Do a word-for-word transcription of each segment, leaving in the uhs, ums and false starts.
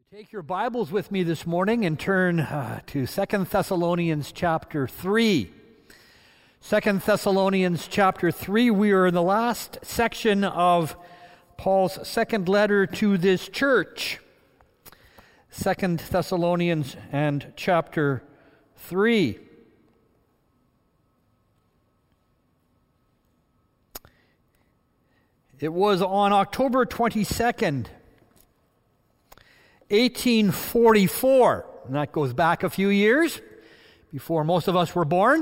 Take your Bibles with me this morning and turn uh, to Second Thessalonians chapter three. Second Thessalonians chapter three, we are in the last section of Paul's second letter to this church. Second Thessalonians and chapter three. It was on October twenty-second, eighteen forty-four, and that goes back a few years, before most of us were born.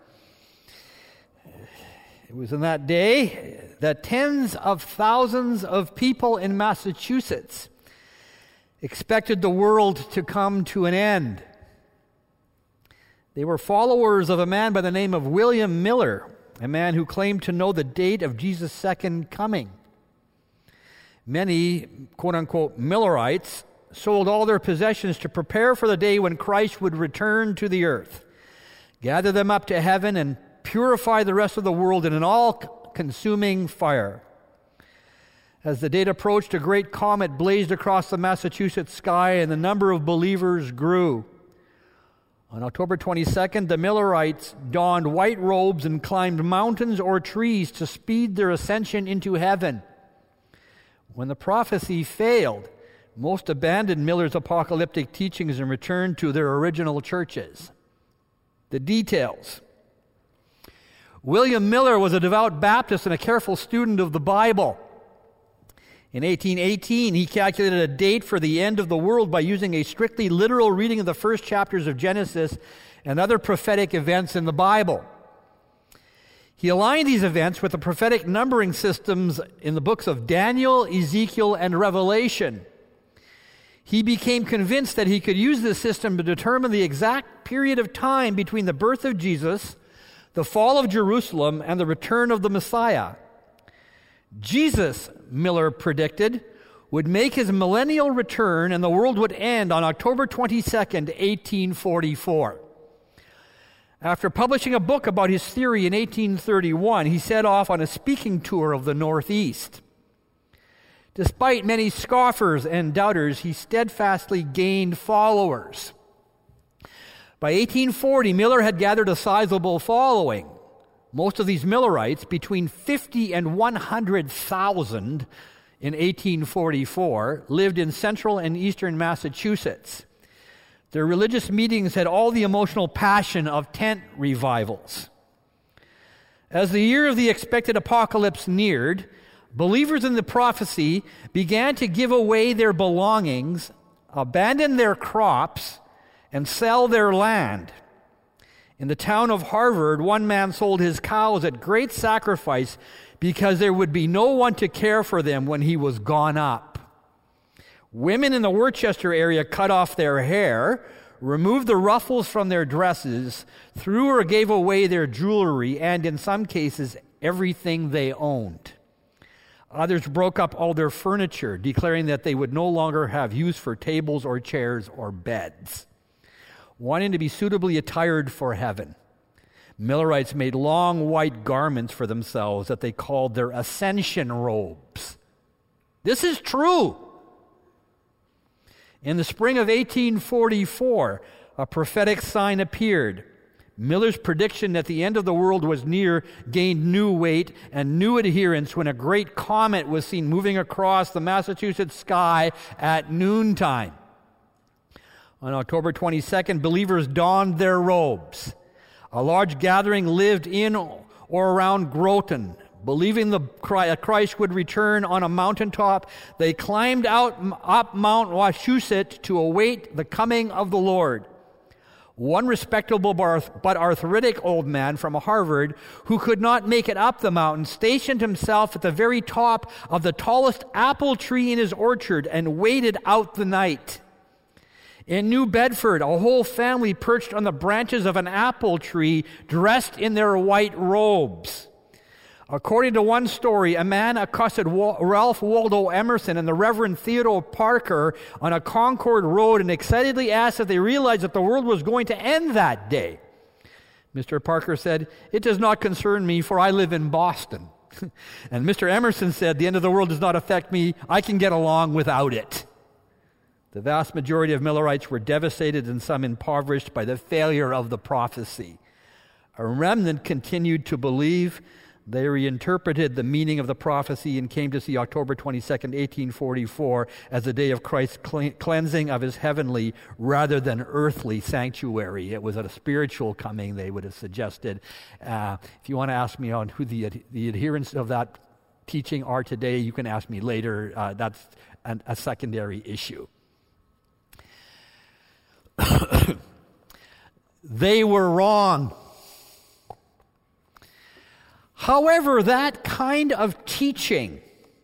It was in that day that tens of thousands of people in Massachusetts expected the world to come to an end. They were followers of a man by the name of William Miller, a man who claimed to know the date of Jesus' second coming. Many, quote-unquote, Millerites sold all their possessions to prepare for the day when Christ would return to the earth, gather them up to heaven, and purify the rest of the world in an all-consuming fire. As the date approached, a great comet blazed across the Massachusetts sky, and the number of believers grew. On October twenty-second, the Millerites donned white robes and climbed mountains or trees to speed their ascension into heaven. When the prophecy failed, most abandoned Miller's apocalyptic teachings and returned to their original churches. The details. William Miller was a devout Baptist and a careful student of the Bible. In eighteen eighteen, he calculated a date for the end of the world by using a strictly literal reading of the first chapters of Genesis and other prophetic events in the Bible. He aligned these events with the prophetic numbering systems in the books of Daniel, Ezekiel, and Revelation. He became convinced that he could use this system to determine the exact period of time between the birth of Jesus, the fall of Jerusalem, and the return of the Messiah. Jesus, Miller predicted, would make his millennial return and the world would end on October twenty-second, eighteen forty-four. After publishing a book about his theory in eighteen thirty-one, he set off on a speaking tour of the Northeast. Despite many scoffers and doubters, he steadfastly gained followers. By eighteen forty, Miller had gathered a sizable following. Most of these Millerites, between fifty and one hundred thousand in eighteen forty-four, lived in central and eastern Massachusetts. Their religious meetings had all the emotional passion of tent revivals. As the year of the expected apocalypse neared, believers in the prophecy began to give away their belongings, abandon their crops, and sell their land. In the town of Harvard, one man sold his cows at great sacrifice because there would be no one to care for them when he was gone up. Women in the Worcester area cut off their hair, removed the ruffles from their dresses, threw or gave away their jewelry, and in some cases, everything they owned. Others broke up all their furniture, declaring that they would no longer have use for tables or chairs or beds. Wanting to be suitably attired for heaven, Millerites made long white garments for themselves that they called their ascension robes. This is true. In the spring of eighteen forty-four, a prophetic sign appeared. Miller's prediction that the end of the world was near gained new weight and new adherents when a great comet was seen moving across the Massachusetts sky at noontime. On October twenty-second, believers donned their robes. A large gathering lived in or around Groton. Believing the Christ would return on a mountaintop, they climbed out up Mount Wachusett to await the coming of the Lord. One respectable but arthritic old man from Harvard, who could not make it up the mountain, stationed himself at the very top of the tallest apple tree in his orchard and waited out the night. In New Bedford, a whole family perched on the branches of an apple tree, dressed in their white robes. According to one story, a man accosted Ralph Waldo Emerson and the Reverend Theodore Parker on a Concord road and excitedly asked if they realized that the world was going to end that day. Mister Parker said, "It does not concern me, for I live in Boston." And Mister Emerson said, "The end of the world does not affect me. I can get along without it." The vast majority of Millerites were devastated and some impoverished by the failure of the prophecy. A remnant continued to believe. They reinterpreted the meaning of the prophecy and came to see October twenty-second, eighteen forty-four as the day of Christ's cleansing of his heavenly rather than earthly sanctuary. It was a spiritual coming, they would have suggested. Uh, if you want to ask me on who the, the adherents of that teaching are today, you can ask me later. Uh, that's an, a secondary issue. They were wrong. However, that kind of teaching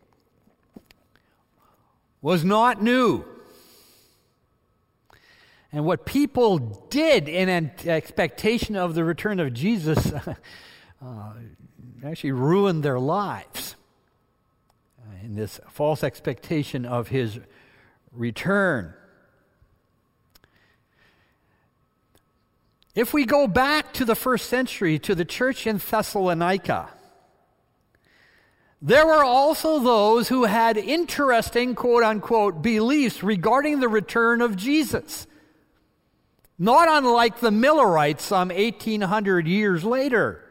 was not new. And what people did in expectation of the return of Jesus uh, actually ruined their lives in this false expectation of his return. If we go back to the first century, to the church in Thessalonica, there were also those who had interesting, quote-unquote, beliefs regarding the return of Jesus. Not unlike the Millerites some eighteen hundred years later.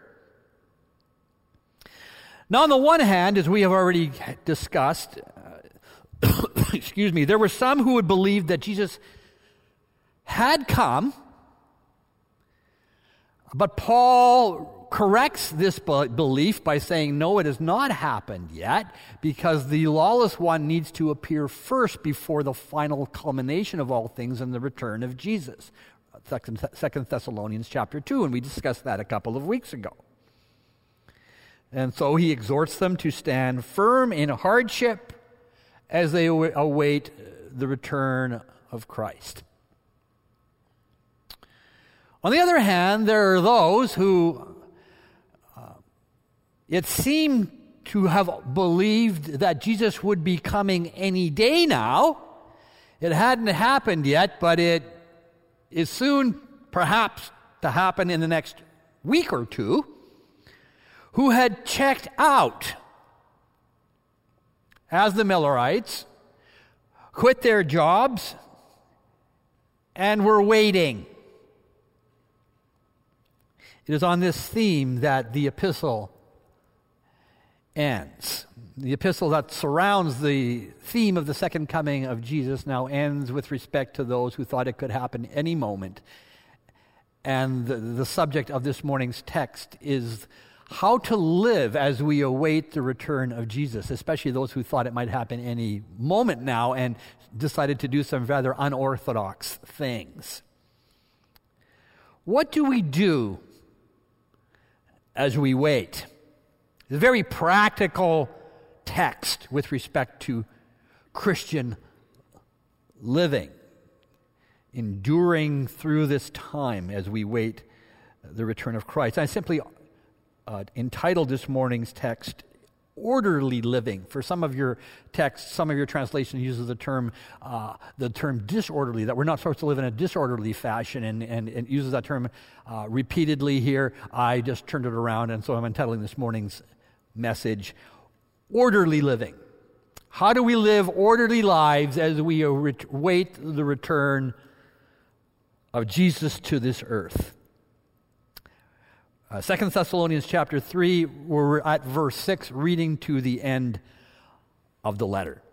Now, on the one hand, as we have already discussed, uh, excuse me, there were some who would believe that Jesus had come. But Paul corrects this belief by saying, no, it has not happened yet, because the lawless one needs to appear first before the final culmination of all things in the return of Jesus. Second Thessalonians chapter two, and we discussed that a couple of weeks ago. And so he exhorts them to stand firm in hardship as they await the return of Christ. On the other hand, there are those who uh, it seemed to have believed that Jesus would be coming any day now. It hadn't happened yet, but it is soon perhaps to happen in the next week or two, who had checked out as the Millerites, quit their jobs, and were waiting. It is on this theme that the epistle ends. The epistle that surrounds the theme of the second coming of Jesus now ends with respect to those who thought it could happen any moment. And the, the subject of this morning's text is how to live as we await the return of Jesus, especially those who thought it might happen any moment now and decided to do some rather unorthodox things. What do we do as we wait? It's a very practical text with respect to Christian living, enduring through this time as we wait the return of Christ. I simply uh, entitled this morning's text, Orderly Living. For some of your texts, some of your translations uses the term uh, the term disorderly, that we're not supposed to live in a disorderly fashion, and, and, and uses that term uh, repeatedly here. I just turned it around, and so I'm entitling this morning's message, Orderly Living. How do we live orderly lives as we await the return of Jesus to this earth? Uh, Second Thessalonians chapter three, we're at verse six, reading to the end of the letter.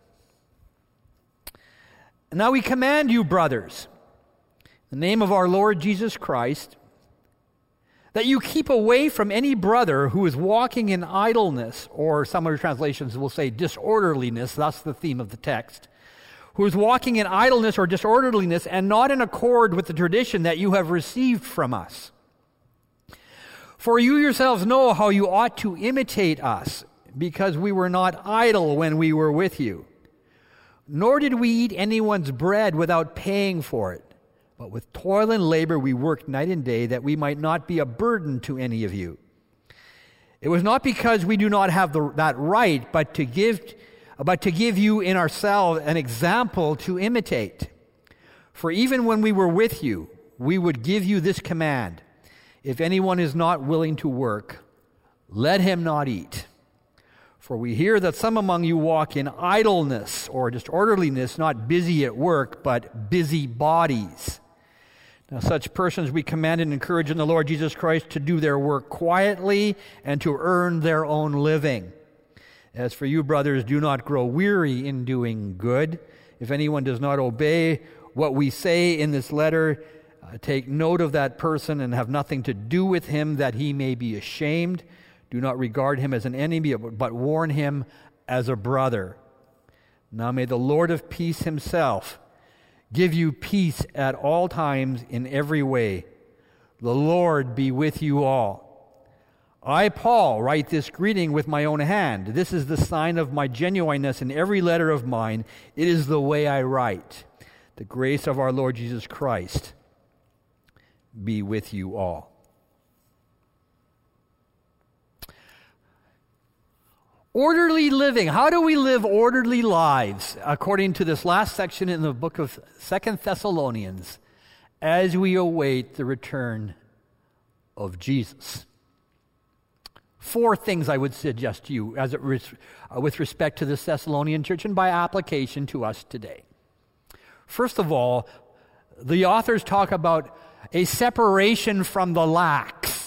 Now we command you, brothers, in the name of our Lord Jesus Christ, that you keep away from any brother who is walking in idleness, or some of your translations will say disorderliness, that's the theme of the text, who is walking in idleness or disorderliness and not in accord with the tradition that you have received from us. For you yourselves know how you ought to imitate us, because we were not idle when we were with you. Nor did we eat anyone's bread without paying for it. But with toil and labor we worked night and day, that we might not be a burden to any of you. It was not because we do not have the, that right, but to give, but to give you in ourselves an example to imitate. For even when we were with you, we would give you this command: if anyone is not willing to work, let him not eat. For we hear that some among you walk in idleness or disorderliness, not busy at work, but busy bodies. Now such persons we command and encourage in the Lord Jesus Christ to do their work quietly and to earn their own living. As for you, brothers, do not grow weary in doing good. If anyone does not obey what we say in this letter, uh, take note of that person and have nothing to do with him, that he may be ashamed. Do not regard him as an enemy, but warn him as a brother. Now may the Lord of peace himself give you peace at all times in every way. The Lord be with you all. I, Paul, write this greeting with my own hand. This is the sign of my genuineness in every letter of mine. It is the way I write. The grace of our Lord Jesus Christ be with you all. Orderly living. How do we live orderly lives? According to this last section in the book of Second Thessalonians, as we await the return of Jesus. Four things I would suggest to you as it res- uh, with respect to this Thessalonian church and by application to us today. First of all, the authors talk about a separation from the lax.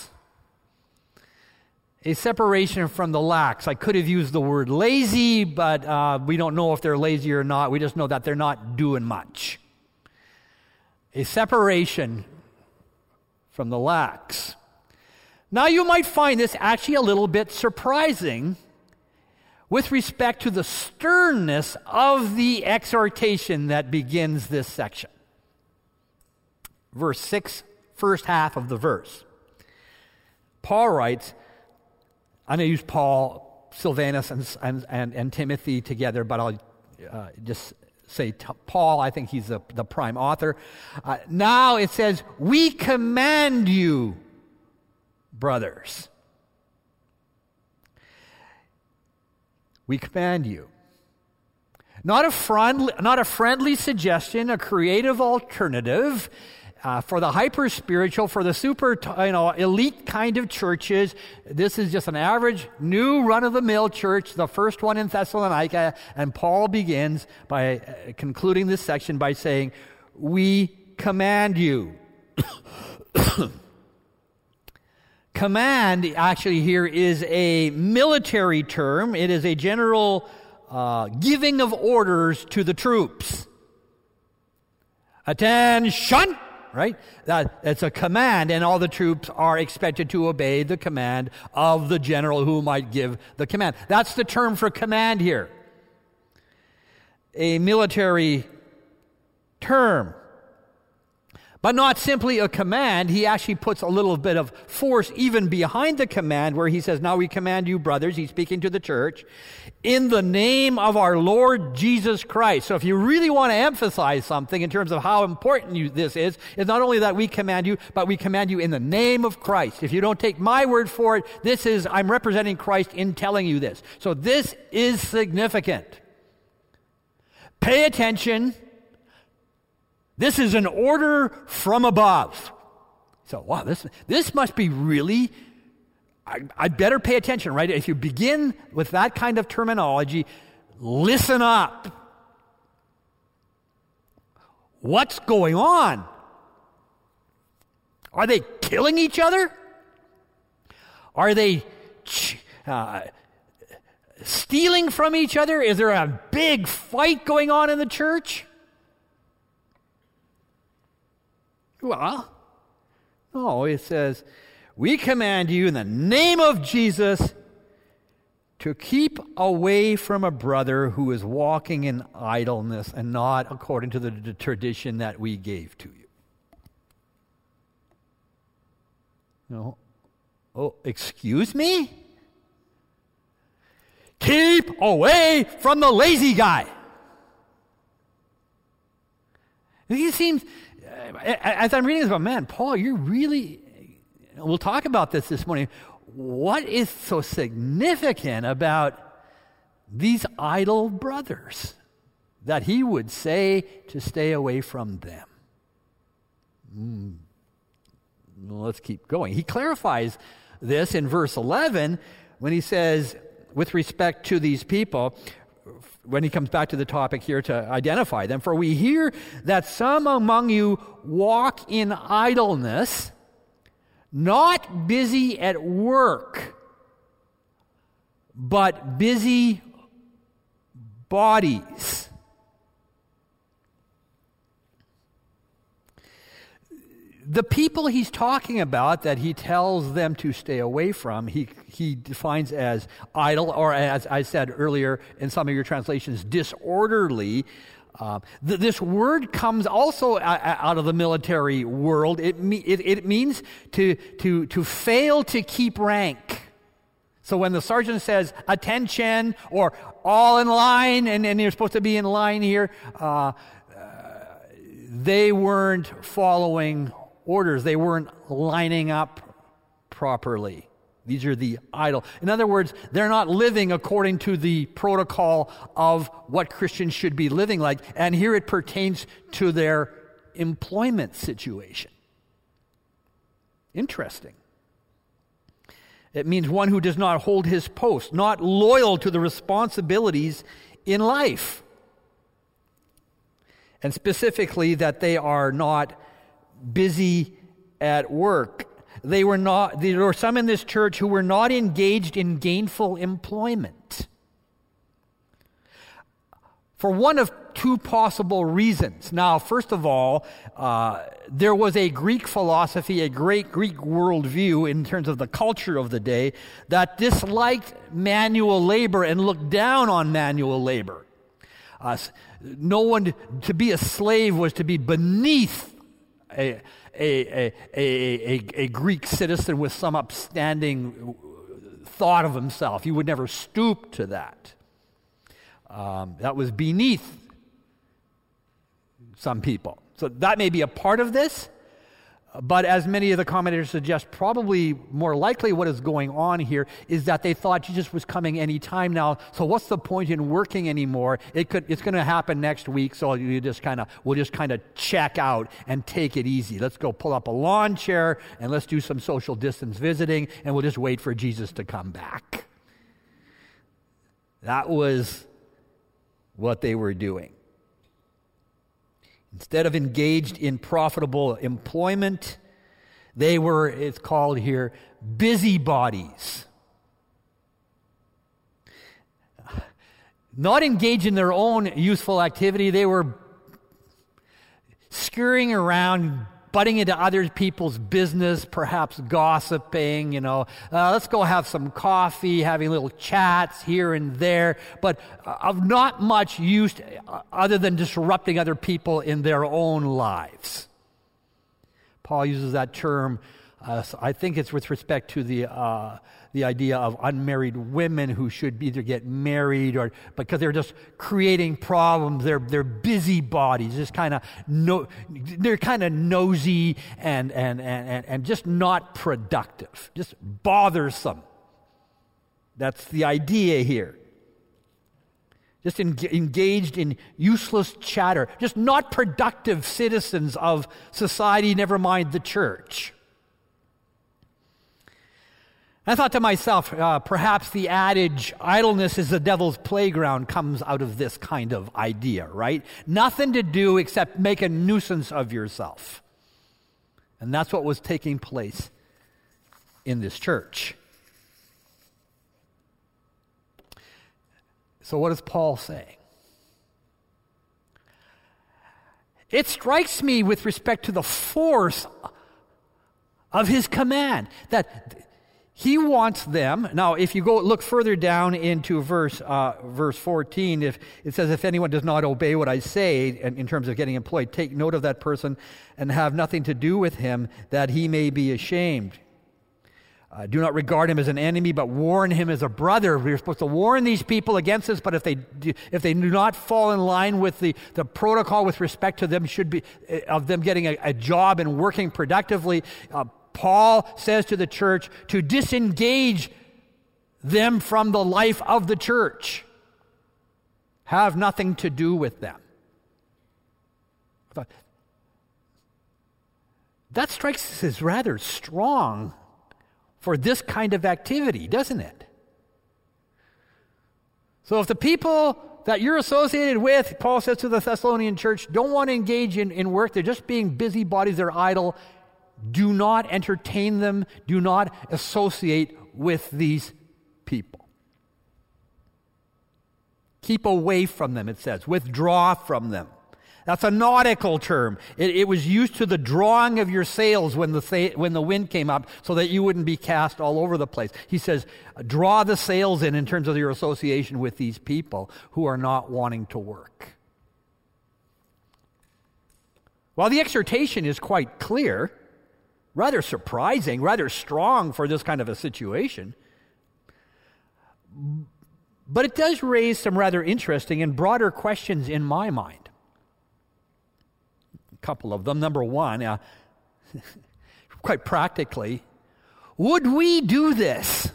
A separation from the lax. I could have used the word lazy, but uh, we don't know if they're lazy or not. We just know that they're not doing much. A separation from the lax. Now you might find this actually a little bit surprising with respect to the sternness of the exhortation that begins this section. Verse six, first half of the verse. Paul writes, I'm going to use Paul, Silvanus, and, and, and, and Timothy together, but I'll uh, just say t- Paul. I think he's the, the prime author. Uh, now it says, we command you, brothers. We command you. Not a friendly, not a friendly suggestion, a creative alternative. Uh, for the hyper-spiritual, for the super, you know, elite kind of churches, this is just an average, new run-of-the-mill church, the first one in Thessalonica, and Paul begins by uh, concluding this section by saying, we command you. Command, actually, here is a military term. It is a general uh, giving of orders to the troops. Attention! Right? That, it's a command, and all the troops are expected to obey the command of the general who might give the command. That's the term for command here. A military term. But not simply a command. He actually puts a little bit of force even behind the command where he says, now we command you, brothers, he's speaking to the church, in the name of our Lord Jesus Christ. So if you really want to emphasize something in terms of how important you, this is, it's not only that we command you, but we command you in the name of Christ. If you don't take my word for it, this is, I'm representing Christ in telling you this. So this is significant. Pay attention. This is an order from above. So, wow, this this must be really, I, I'd better pay attention, right? If you begin with that kind of terminology, listen up. What's going on? Are they killing each other? Are they uh, stealing from each other? Is there a big fight going on in the church? Well, no, it says, we command you in the name of Jesus to keep away from a brother who is walking in idleness and not according to the, the tradition that we gave to you. No. Oh, excuse me? Keep away from the lazy guy. It seems, as I'm reading this, about man, Paul, you're really, we'll talk about this this morning. What is so significant about these idle brothers that he would say to stay away from them? Mm. Well, let's keep going. He clarifies this in verse eleven when he says, with respect to these people when he comes back to the topic here to identify them. For we hear that some among you walk in idleness, not busy at work, but busy bodies. The people he's talking about that he tells them to stay away from, he, he defines as idle, or as I said earlier in some of your translations, disorderly. Uh, th- this word comes also a- a- out of the military world. It, me- it, it means to, to, to fail to keep rank. So when the sergeant says, attention, or all in line, and, and you're supposed to be in line here, uh, uh, they weren't following orders. They weren't lining up properly. These are the idle. In other words, they're not living according to the protocol of what Christians should be living like. And here it pertains to their employment situation. Interesting. It means one who does not hold his post, not loyal to the responsibilities in life. And specifically that they are not busy at work. They were not, there were some in this church who were not engaged in gainful employment. For one of two possible reasons. Now, first of all, uh, there was a Greek philosophy, a great Greek worldview in terms of the culture of the day that disliked manual labor and looked down on manual labor. Uh, no one, to be a slave was to be beneath A, a, a, a, a Greek citizen with some upstanding thought of himself. He would never stoop to that. Um, that was beneath some people. So that may be a part of this, but as many of the commentators suggest, probably more likely what is going on here is that they thought Jesus was coming any time now, so what's the point in working anymore? It could, it's going to happen next week, so you just kind of, we'll just kind of check out and take it easy. Let's go pull up a lawn chair and let's do some social distance visiting, and we'll just wait for Jesus to come back. That was what they were doing. Instead of engaged in profitable employment, they were, it's called here, busybodies. Not engaged in their own useful activity, they were scurrying around, butting into other people's business, perhaps gossiping, you know. Uh, let's go have some coffee, having little chats here and there, but of not much use other than disrupting other people in their own lives. Paul uses that term, uh, I think it's with respect to the uh, the idea of unmarried women who should either get married or because they're just creating problems. They're they're busybodies, just kind of no, they're kind of nosy and, and and and just not productive, just bothersome. That's the idea here. Just en- engaged in useless chatter, just not productive citizens of society, never mind the church. I thought to myself, uh, perhaps the adage, idleness is the devil's playground, comes out of this kind of idea, right? Nothing to do except make a nuisance of yourself. And that's what was taking place in this church. So what is Paul saying? It strikes me with respect to the force of his command that he wants them. Now, if you go look further down into verse uh, verse fourteen, if it says, if anyone does not obey what I say in, in terms of getting employed, take note of that person and have nothing to do with him, that he may be ashamed. Uh, do not regard him as an enemy, but warn him as a brother. We're supposed to warn these people against this, but if they do, if they do not fall in line with the, the protocol with respect to them, should be of them getting a, a job and working productively, uh, Paul says to the church to disengage them from the life of the church. Have nothing to do with them. I thought, that strikes us as rather strong for this kind of activity, doesn't it? So if the people that you're associated with, Paul says to the Thessalonian church, don't want to engage in, in work, they're just being busybodies, they're idle, do not entertain them, do not associate with these people. Keep away from them, it says. Withdraw from them. That's a nautical term. It, it was used to the drawing of your sails when the, sa- when the wind came up so that you wouldn't be cast all over the place. He says, draw the sails in in terms of your association with these people who are not wanting to work. While the exhortation is quite clear, rather surprising, rather strong for this kind of a situation, but it does raise some rather interesting and broader questions in my mind. A couple of them. Number one, uh, quite practically, would we do this?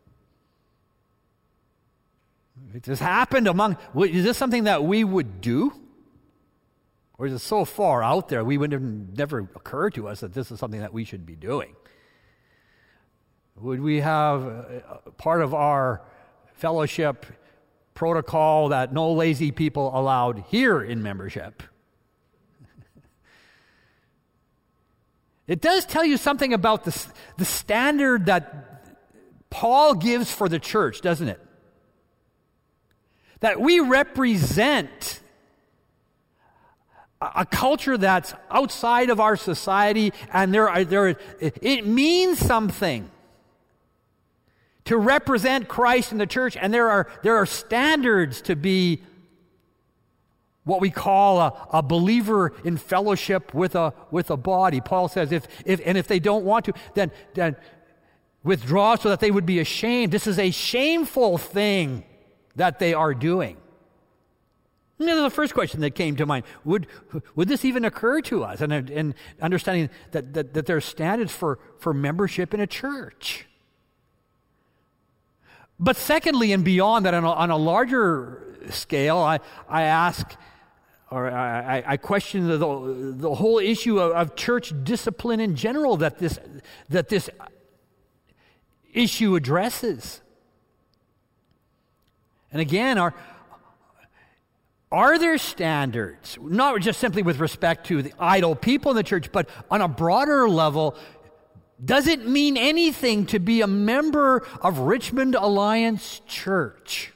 If this happened among, is this something that we would do? Or is it so far out there we would have never occur to us that this is something that we should be doing? Would we have uh, part of our fellowship protocol that no lazy people allowed here in membership? It does tell you something about the, the standard that Paul gives for the church, doesn't it? That we represent a culture that's outside of our society, and there are, there, it means something to represent Christ in the church, and there are, there are standards to be what we call a, a believer in fellowship with a, with a body. Paul says, if, if, and if they don't want to, then, then withdraw so that they would be ashamed. This is a shameful thing that they are doing. And this is the first question that came to mind. Would, would this even occur to us? And, and understanding that, that, that there are standards for, for membership in a church. But secondly, and beyond that, on a, on a larger scale, I, I ask, or I, I question the, the, the whole issue of, of church discipline in general that this, that this issue addresses. And again, are, are there standards, not just simply with respect to the idle people in the church, but on a broader level? Does it mean anything to be a member of Richmond Alliance Church?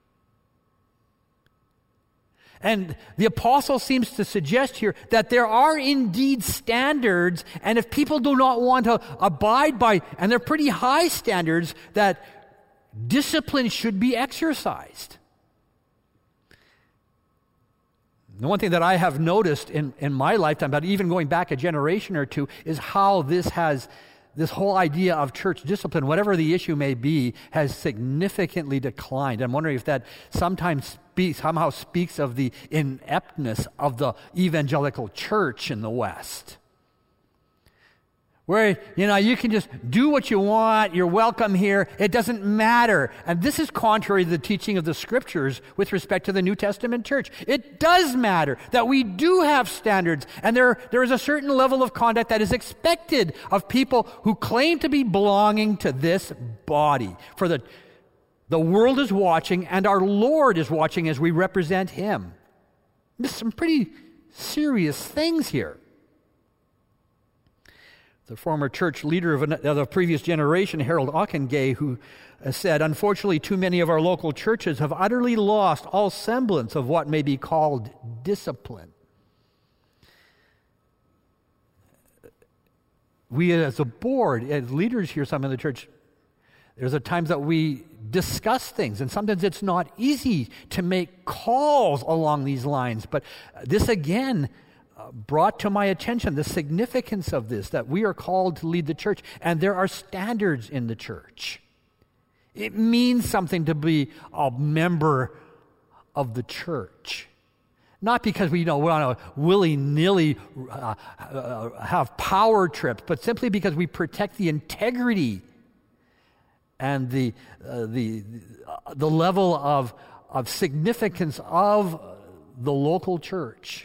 And the apostle seems to suggest here that there are indeed standards, and if people do not want to abide by, and they're pretty high standards, that discipline should be exercised. The one thing that I have noticed in, in my lifetime, but even going back a generation or two, is how this has, this whole idea of church discipline, whatever the issue may be, has significantly declined. I'm wondering if that sometimes speaks, somehow speaks of the ineptness of the evangelical church in the West. Where, you know, you can just do what you want, you're welcome here, it doesn't matter. And this is contrary to the teaching of the Scriptures with respect to the New Testament church. It does matter that we do have standards, and there, there is a certain level of conduct that is expected of people who claim to be belonging to this body. For the, the world is watching, and our Lord is watching as we represent Him. There's some pretty serious things here. The former church leader of, of the previous generation, Harold Ockenga, who said, unfortunately, too many of our local churches have utterly lost all semblance of what may be called discipline. We as a board, as leaders here, some in the church, there's a times that we discuss things, and sometimes it's not easy to make calls along these lines. But this again brought to my attention the significance of this, that we are called to lead the church, and there are standards in the church. It means something to be a member of the church. Not because we, you know, want to willy-nilly uh, uh, have power trips, but simply because we protect the integrity and the uh, the uh, the level of of significance of the local church.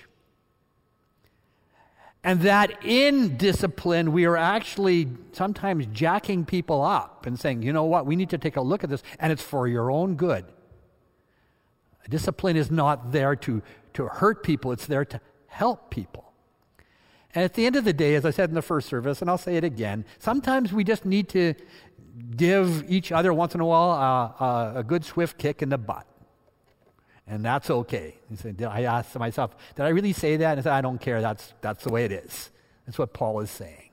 And that in discipline, we are actually sometimes jacking people up and saying, you know what, we need to take a look at this, and it's for your own good. Discipline is not there to, to hurt people, it's there to help people. And at the end of the day, as I said in the first service, and I'll say it again, sometimes we just need to give each other once in a while uh, uh, a good swift kick in the butt. And that's okay. He said, I asked myself, did I really say that? And I said, I don't care. That's, that's the way it is. That's what Paul is saying.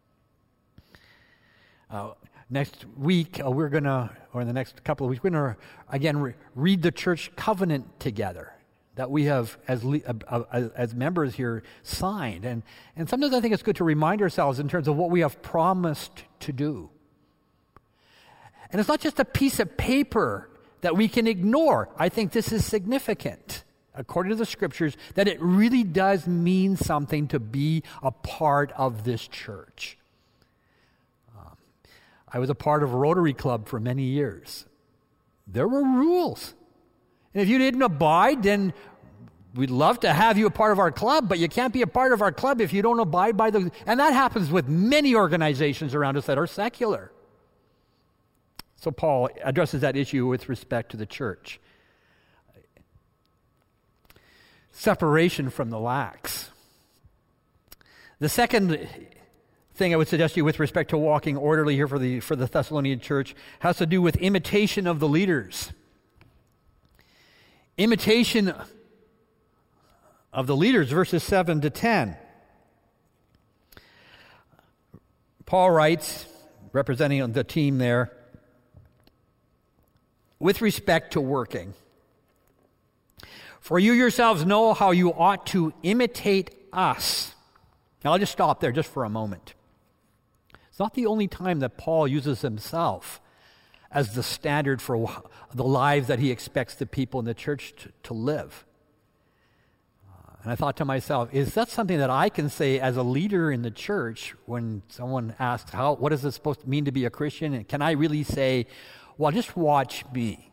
Uh, next week, uh, we're going to, or in the next couple of weeks, we're going to, again, re- read the church covenant together that we have, as le- uh, uh, as members here, signed. And, and sometimes I think it's good to remind ourselves in terms of what we have promised to do. And it's not just a piece of paper that we can ignore. I think this is significant, according to the Scriptures, that it really does mean something to be a part of this church. Um, I was a part of a Rotary Club for many years. There were rules. And if you didn't abide, then we'd love to have you a part of our club, but you can't be a part of our club if you don't abide by the... And that happens with many organizations around us that are secular. So Paul addresses that issue with respect to the church. Separation from the lax. The second thing I would suggest to you with respect to walking orderly here for the, for the Thessalonian church has to do with imitation of the leaders. Imitation of the leaders, verses seven to ten. Paul writes, representing the team there, with respect to working, for you yourselves know how you ought to imitate us. Now I'll just stop there just for a moment. It's not the only time that Paul uses himself as the standard for the lives that he expects the people in the church to, to live. Uh, and I thought to myself, is that something that I can say as a leader in the church when someone asks, "How? What is it supposed to mean to be a Christian?" And can I really say, well, just watch me?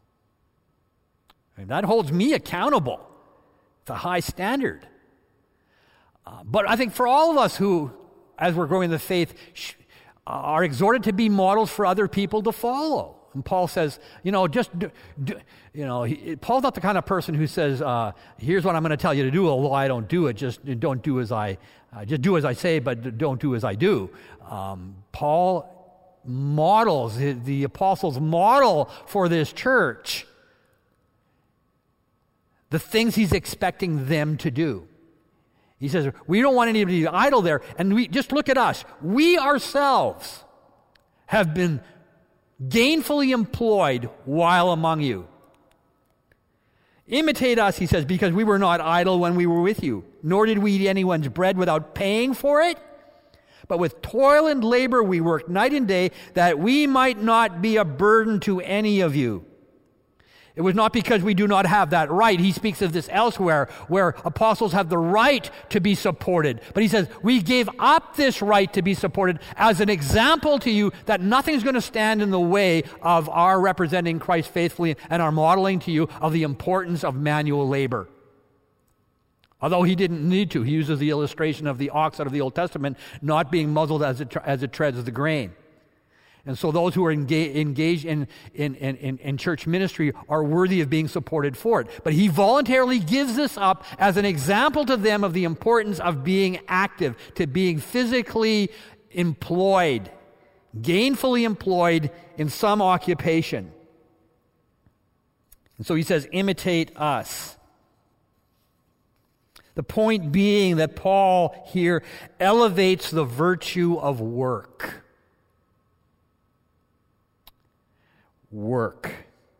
And that holds me accountable. It's a high standard. Uh, but I think for all of us who, as we're growing in the faith, sh- are exhorted to be models for other people to follow. And Paul says, you know, just, do, do, you know, he, Paul's not the kind of person who says, uh, here's what I'm going to tell you to do, although I don't do it. Just don't do as I, uh, just do as I say, but don't do as I do. Um, Paul models, the apostles model for this church the things he's expecting them to do. He says, we don't want anybody to be idle there. And we just look at us. We ourselves have been gainfully employed while among you. Imitate us, he says, because we were not idle when we were with you, nor did we eat anyone's bread without paying for it. But with toil and labor we worked night and day, that we might not be a burden to any of you. It was not because we do not have that right. He speaks of this elsewhere, where apostles have the right to be supported. But he says, we gave up this right to be supported as an example to you that nothing's going to stand in the way of our representing Christ faithfully and our modeling to you of the importance of manual labor. Although he didn't need to. He uses the illustration of the ox out of the Old Testament not being muzzled as it, as it treads the grain. And so those who are engage, engaged in, in, in, in church ministry are worthy of being supported for it. But he voluntarily gives this up as an example to them of the importance of being active, to being physically employed, gainfully employed in some occupation. And so he says, imitate us. The point being that Paul here elevates the virtue of work. Work.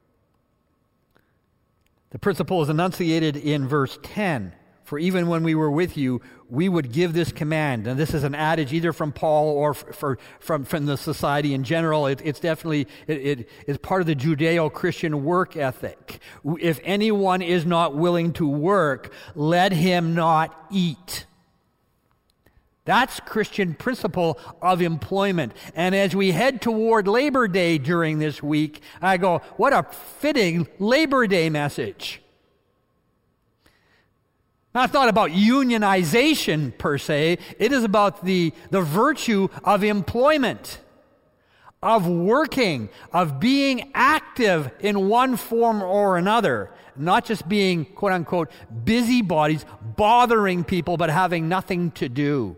The principle is enunciated in verse ten. For even when we were with you, we would give this command. And this is an adage either from Paul or for, for, from, from the society in general. It, it's definitely, it, it is part of the Judeo-Christian work ethic. If anyone is not willing to work, let him not eat. That's Christian principle of employment. And as we head toward Labor Day during this week, I go, what a fitting Labor Day message. Now, it's not about unionization per se. It is about the, the virtue of employment. of working, of being active in one form or another, not just being, quote unquote, busybodies, bothering people, but having nothing to do.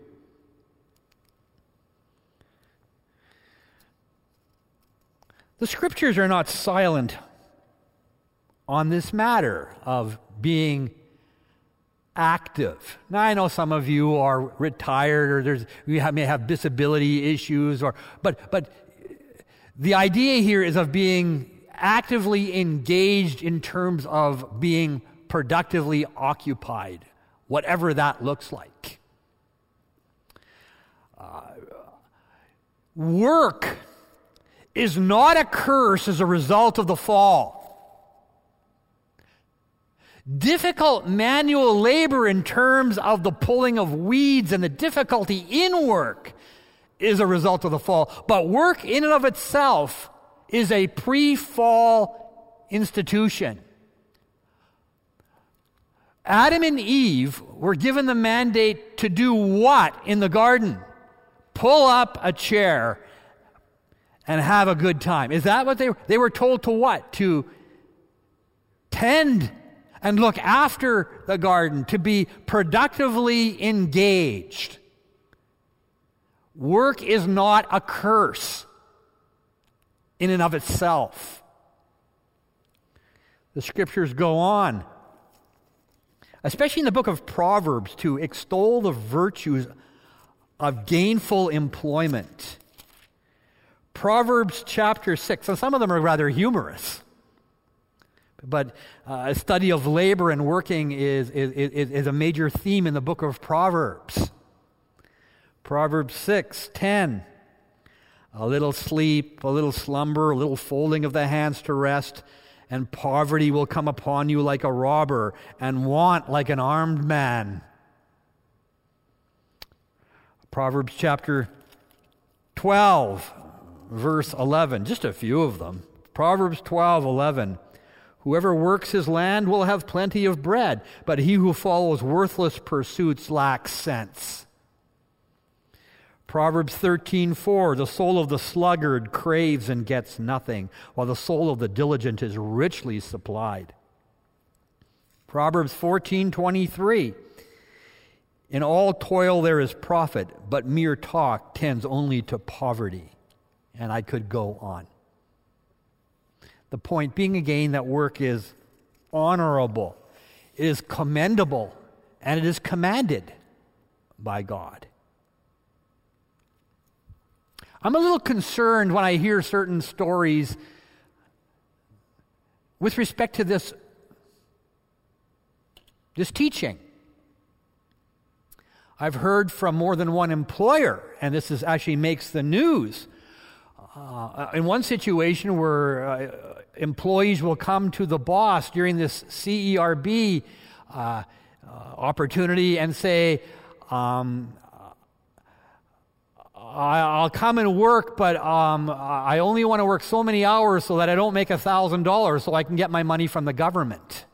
The Scriptures are not silent on this matter of being active. Now, I know some of you are retired, or there's you have, may have disability issues, or but but the idea here is of being actively engaged in terms of being productively occupied, whatever that looks like. Uh, work is not a curse as a result of the fall. Difficult manual labor in terms of the pulling of weeds and the difficulty in work is a result of the fall. But work in and of itself is a pre-fall institution. Adam and Eve were given the mandate to do what in the garden? Pull up a chair and have a good time. Is that what they were? They were told to what? To tend and look after the garden, to be productively engaged. Work is not a curse in and of itself. The Scriptures go on, especially in the book of Proverbs, to extol the virtues of gainful employment. Proverbs chapter six, and some of them are rather humorous. But uh, a study of labor and working is, is, is, is a major theme in the book of Proverbs. Proverbs six ten. A little sleep, a little slumber, a little folding of the hands to rest, and poverty will come upon you like a robber, and want like an armed man. Proverbs chapter twelve, verse eleven. Just a few of them. Proverbs twelve eleven. Whoever works his land will have plenty of bread, but he who follows worthless pursuits lacks sense. Proverbs thirteen four, the soul of the sluggard craves and gets nothing, while the soul of the diligent is richly supplied. Proverbs fourteen twenty-three, in all toil there is profit, but mere talk tends only to poverty. And I could go on. The point being again that work is honorable, it is commendable, and it is commanded by God. I'm a little concerned when I hear certain stories with respect to this, this teaching. I've heard from more than one employer, and this is actually makes the news. Uh, in one situation where uh, employees will come to the boss during this C E R B uh, uh, opportunity and say, um, I, I'll come and work, but um, I only want to work so many hours so that I don't make one thousand dollars so I can get my money from the government.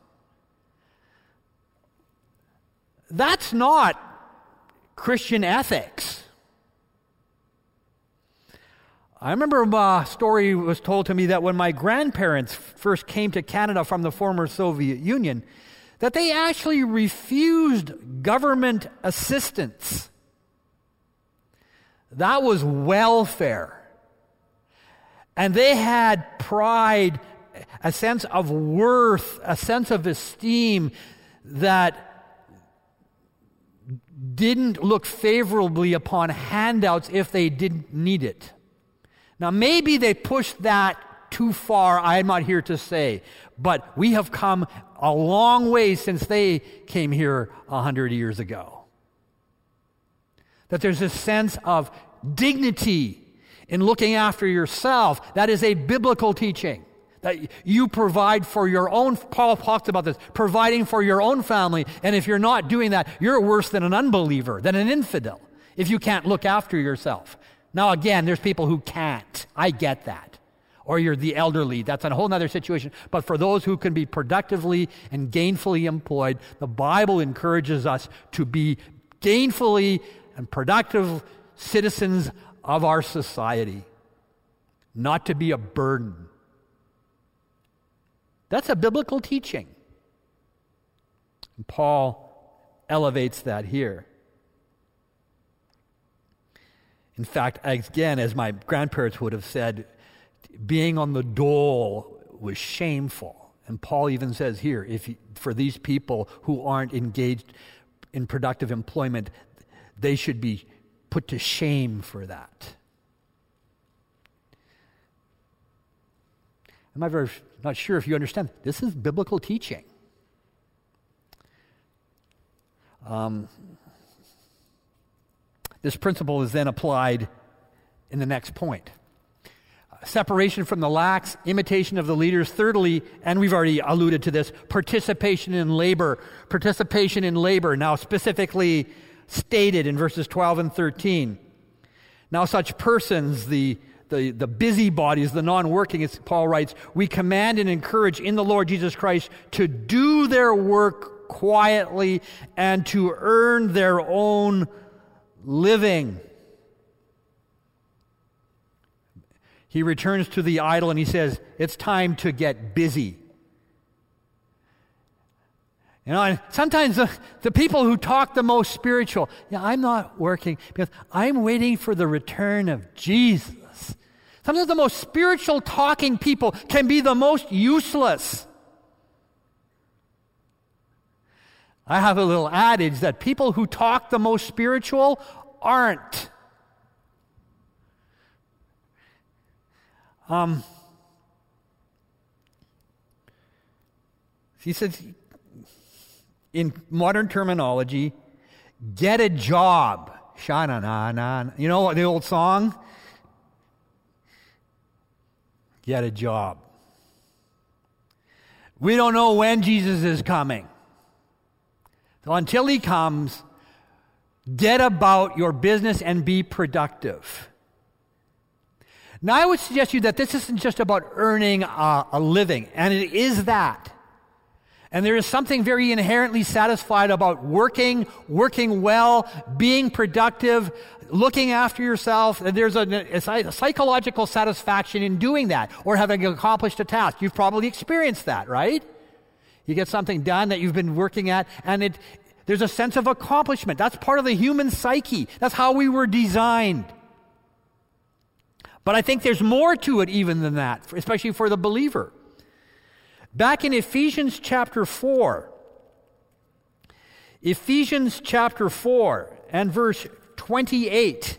That's not Christian ethics. I remember a story was told to me that when my grandparents first came to Canada from the former Soviet Union, that they actually refused government assistance. That was welfare. And they had pride, a sense of worth, a sense of esteem that didn't look favorably upon handouts if they didn't need it. Now, maybe they pushed that too far, I'm not here to say, but we have come a long way since they came here a hundred years ago. That there's a sense of dignity in looking after yourself. That is a biblical teaching. That you provide for your own, Paul talks about this, providing for your own family, and if you're not doing that, you're worse than an unbeliever, than an infidel, if you can't look after yourself. Now, again, there's people who can't. I get that. Or you're the elderly. That's a whole other situation. But for those who can be productively and gainfully employed, the Bible encourages us to be gainfully and productive citizens of our society. not to be a burden. That's a biblical teaching. And Paul elevates that here. In fact, again, as my grandparents would have said, being on the dole was shameful. And Paul even says here, if you, for these people who aren't engaged in productive employment, they should be put to shame for that. I'm not, very, not sure if you understand. This is biblical teaching. Um, this principle is then applied in the next point. Separation from the lax, imitation of the leaders. Thirdly, and we've already alluded to this, participation in labor. Participation in labor, now specifically stated in verses twelve and thirteen. Now such persons, the, the, the busybodies, the non-working, as Paul writes, we command and encourage in the Lord Jesus Christ to do their work quietly and to earn their own living. He returns to the idol and he says, it's time to get busy. You know, and sometimes the, the people who talk the most spiritual, yeah, I'm not working because I'm waiting for the return of Jesus. Sometimes the most spiritual talking people can be the most useless. I have a little adage that people who talk the most spiritual aren't. Um, he says, in modern terminology, get a job. Sha-na-na-na. You know the old song? Get a job. We don't know when Jesus is coming. So until he comes, get about your business and be productive. Now, I would suggest to you that this isn't just about earning a, a living, and it is that. And there is something very inherently satisfied about working, working well, being productive, looking after yourself. There's a, a psychological satisfaction in doing that, or having accomplished a task. You've probably experienced that, right? You get something done that you've been working at, and it there's a sense of accomplishment. That's part of the human psyche. That's how we were designed. But I think there's more to it even than that, especially for the believer. Back in Ephesians chapter four, Ephesians chapter four and verse twenty-eight,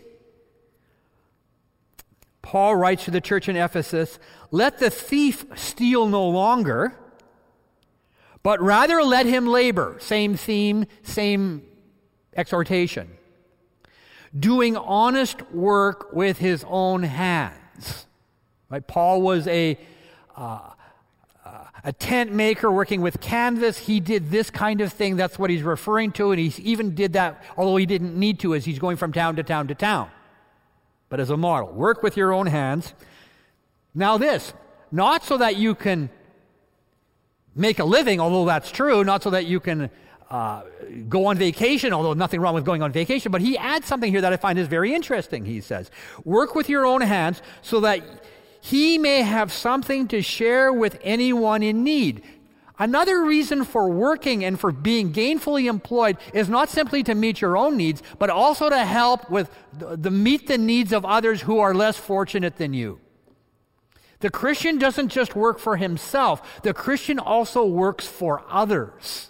Paul writes to the church in Ephesus, let the thief steal no longer, but rather let him labor. Same theme, same exhortation. Doing honest work with his own hands. Right? Paul was a uh, a tent maker working with canvas. He did this kind of thing. That's what he's referring to, and he even did that, although he didn't need to, as he's going from town to town to town. But as a model, work with your own hands. Now this, not so that you can make a living, although that's true, not so that you can Uh, go on vacation, although nothing wrong with going on vacation, but he adds something here that I find is very interesting, he says. Work with your own hands so that he may have something to share with anyone in need. Another reason for working and for being gainfully employed is not simply to meet your own needs, but also to help with the, the meet the needs of others who are less fortunate than you. The Christian doesn't just work for himself. The Christian also works for others.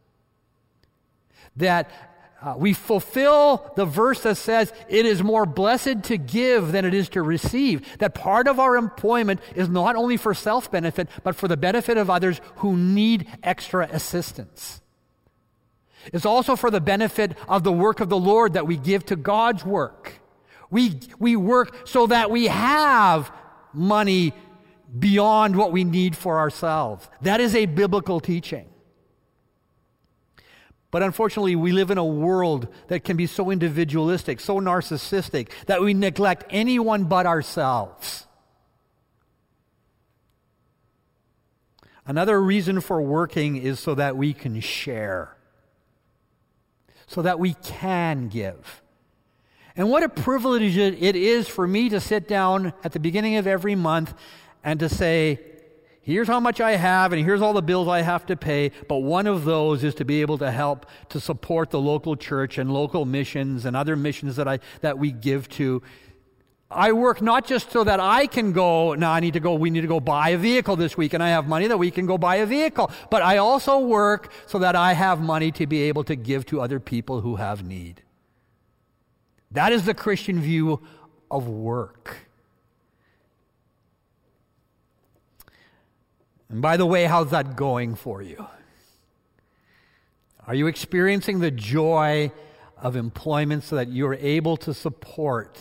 That uh, we fulfill the verse that says it is more blessed to give than it is to receive. That part of our employment is not only for self-benefit, but for the benefit of others who need extra assistance. It's also for the benefit of the work of the Lord that we give to God's work. We, we work so that we have money beyond what we need for ourselves. That is a biblical teaching. But unfortunately, we live in a world that can be so individualistic, so narcissistic, that we neglect anyone but ourselves. Another reason for working is so that we can share, so that we can give. And what a privilege it is for me to sit down at the beginning of every month and to say, here's how much I have, and here's all the bills I have to pay, but one of those is to be able to help to support the local church and local missions and other missions that I that we give to. I work not just so that I can go, now I need to go, we need to go buy a vehicle this week, and I have money that we can go buy a vehicle, but I also work so that I have money to be able to give to other people who have need. That is the Christian view of work. And by the way, how's that going for you? Are you experiencing the joy of employment so that you're able to support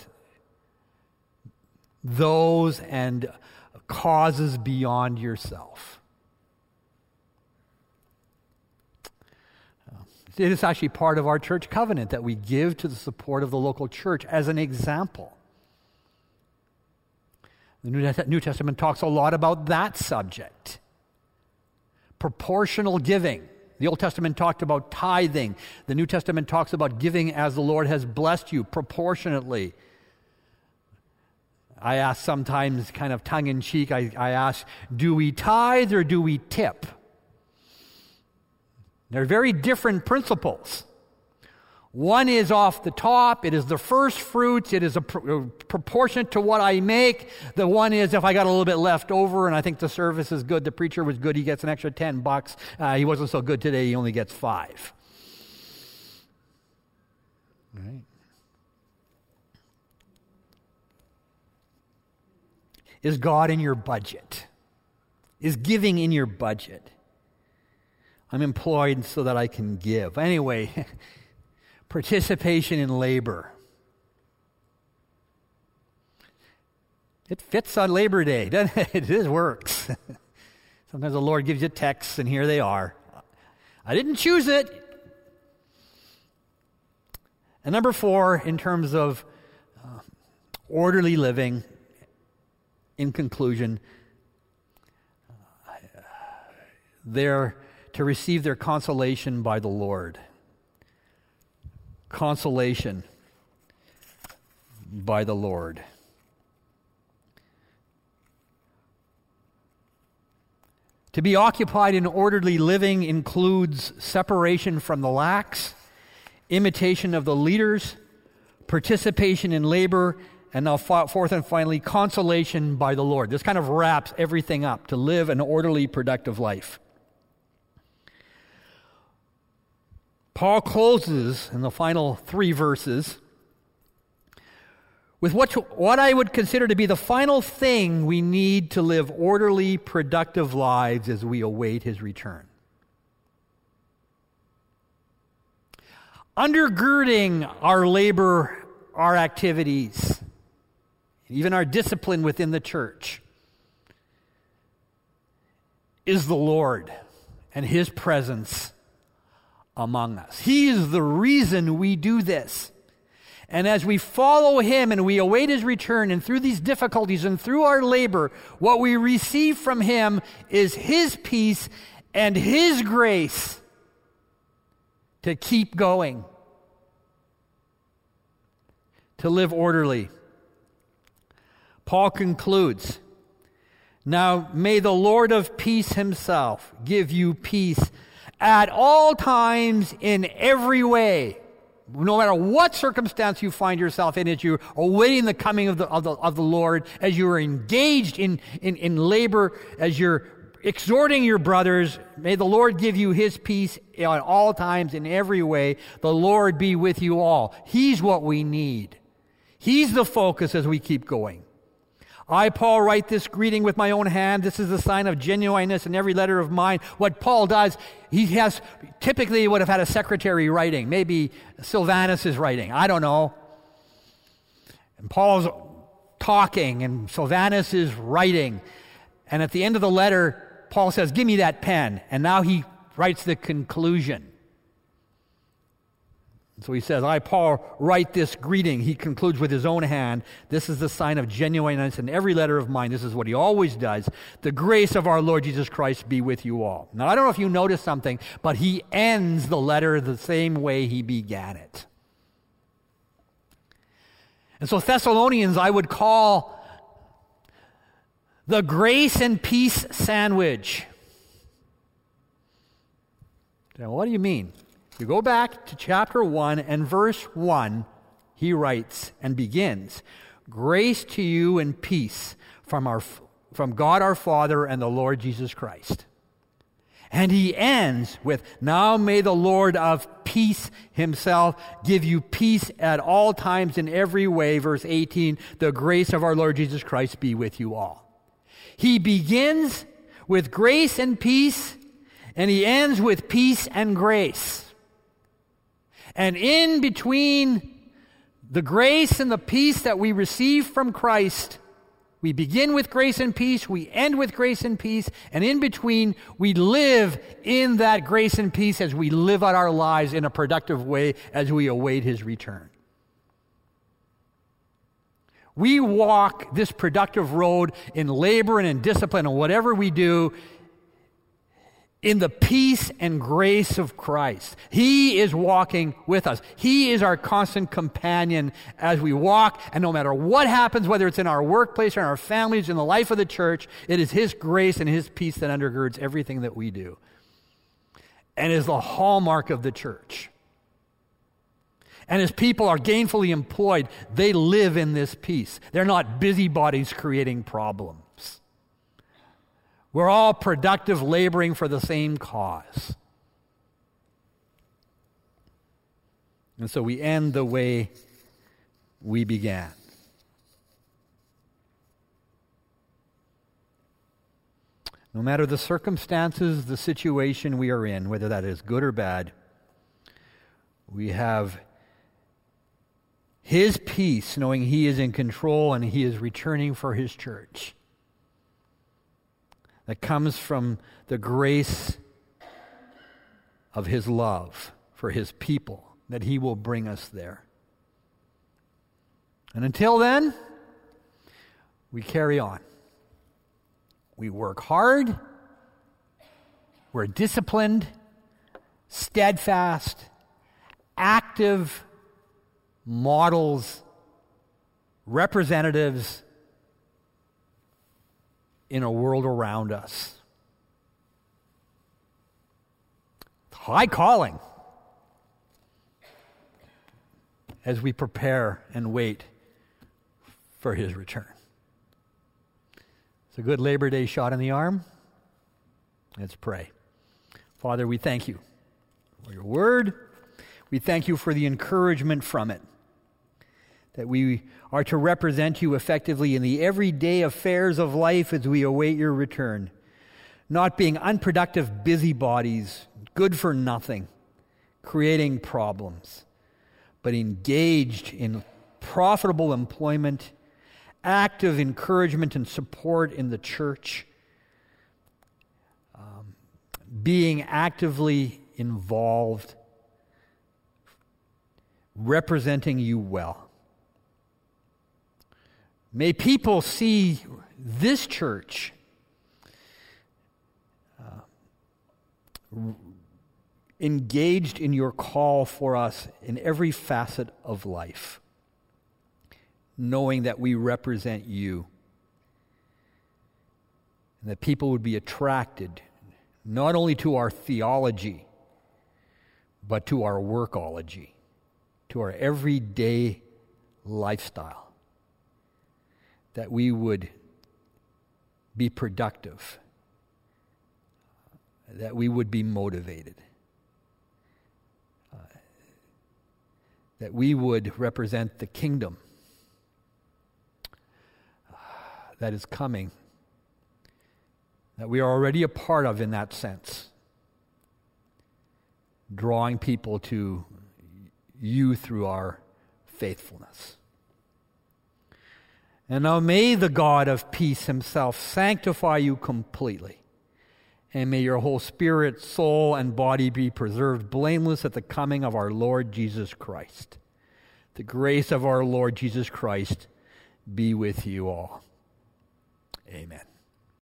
those and causes beyond yourself? It is actually part of our church covenant that we give to the support of the local church as an example. The New Testament talks a lot about that subject. Proportional giving. The Old Testament talked about tithing. The New Testament talks about giving as the Lord has blessed you, proportionately. I ask sometimes, kind of tongue-in-cheek, I, I ask, do we tithe or do we tip? They're very different principles. One is off the top. It is the first fruits. It is a pr- proportionate to what I make. The one is if I got a little bit left over and I think the service is good, the preacher was good, he gets an extra ten bucks. Uh, he wasn't so good today, he only gets five. Right? Is God in your budget? Is giving in your budget? I'm employed so that I can give. Anyway, participation in labor. It fits on Labor Day, doesn't it? It just works. Sometimes the Lord gives you texts, and here they are. I didn't choose it. And number four, in terms of uh, orderly living, in conclusion, uh, they're to receive their consolation by the Lord. Consolation by the Lord. To be occupied in orderly living includes separation from the lax, imitation of the leaders, participation in labor, and now fourth and finally, consolation by the Lord. This kind of wraps everything up, to live an orderly, productive life. Paul closes in the final three verses with what, what I would consider to be the final thing we need to live orderly, productive lives as we await his return. Undergirding our labor, our activities, even our discipline within the church, is the Lord and his presence among us. He is the reason we do this. And as we follow him and we await his return, and through these difficulties and through our labor, what we receive from him is his peace and his grace to keep going, to live orderly. Paul concludes, "Now may the Lord of peace himself give you peace at all times, in every way." No matter what circumstance you find yourself in, as you're awaiting the coming of the, of the, of the Lord, as you are engaged in, in, in labor, as you're exhorting your brothers, may the Lord give you his peace at all times, in every way. The Lord be with you all. He's what we need. He's the focus as we keep going. I, Paul, write this greeting with my own hand. This is a sign of genuineness in every letter of mine. What Paul does, he has, typically he would have had a secretary writing. Maybe Silvanus is writing. I don't know. And Paul's talking, and Silvanus is writing. And at the end of the letter, Paul says, "Give me that pen." And now he writes the conclusion. So he says, "I, Paul, write this greeting." He concludes with his own hand. "This is the sign of genuineness in every letter of mine." This is what he always does. "The grace of our Lord Jesus Christ be with you all." Now, I don't know if you noticed something, but he ends the letter the same way he began it. And so Thessalonians I would call the grace and peace sandwich. Now, what do you mean? You go back to chapter one and verse one, he writes and begins, "Grace to you and peace from our from God our Father and the Lord Jesus Christ." And he ends with, "Now may the Lord of peace himself give you peace at all times in every way." Verse eighteen, "The grace of our Lord Jesus Christ be with you all." He begins with grace and peace, and he ends with peace and grace. And in between the grace and the peace that we receive from Christ, we begin with grace and peace, we end with grace and peace, and in between, we live in that grace and peace as we live out our lives in a productive way as we await his return. We walk this productive road in labor and in discipline and whatever we do in the peace and grace of Christ. He is walking with us. He is our constant companion as we walk, and no matter what happens, whether it's in our workplace or in our families, in the life of the church, it is his grace and his peace that undergirds everything that we do and is the hallmark of the church. And as people are gainfully employed, they live in this peace. They're not busybodies creating problems. We're all productive, laboring for the same cause. And so we end the way we began. No matter the circumstances, the situation we are in, whether that is good or bad, we have his peace, knowing he is in control and he is returning for his church. That comes from the grace of his love for his people, that he will bring us there. And until then, we carry on. We work hard, we're disciplined, steadfast, active models, representatives in a world around us. High calling as we prepare and wait for his return. It's a good Labor Day shot in the arm. Let's pray. Father, we thank you for your word. We thank you for the encouragement from it, that we are to represent you effectively in the everyday affairs of life as we await your return, not being unproductive busybodies, good for nothing, creating problems, but engaged in profitable employment, active encouragement and support in the church, um, being actively involved, representing you well. May people see this church uh, engaged in your call for us in every facet of life, knowing that we represent you, and that people would be attracted not only to our theology, but to our workology, to our everyday lifestyle. That we would be productive, that we would be motivated, uh, that we would represent the kingdom uh, that is coming, that we are already a part of in that sense, drawing people to you through our faithfulness. And now may the God of peace himself sanctify you completely, and may your whole spirit, soul, and body be preserved blameless at the coming of our Lord Jesus Christ. The grace of our Lord Jesus Christ be with you all. Amen.